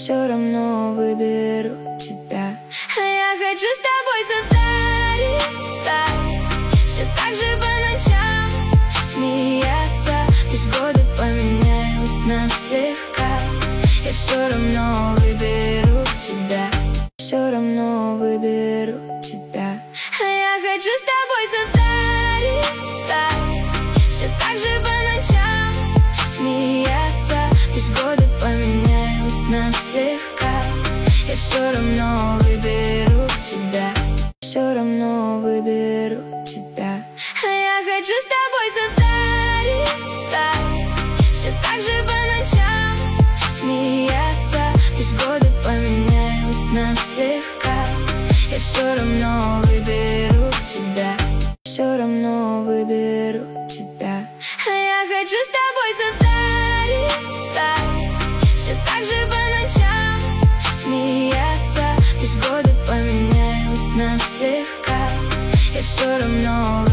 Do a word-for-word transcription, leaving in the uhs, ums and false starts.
все равно выберу тебя. А я хочу с тобой состариться, все так же по ночам смеяться. Пусть годы поменяют нас слегка, я все равно выберу тебя. Все равно выберу тебя. А я хочу с тобой состариться, все так же по ночам смеяться. Пусть годы поменяют нас слегка, я все равно выберу тебя. Все равно выберу тебя. А я хочу с тобой состариться, все так же по ночам смеяться. Пусть годы поменяют нас слегка, я все равно выберу тебя. Все равно выберу тебя. А я хочу с тобой состариться, все так же по ночам смеяться. Пусть годы поменяют нас слегка, я все равно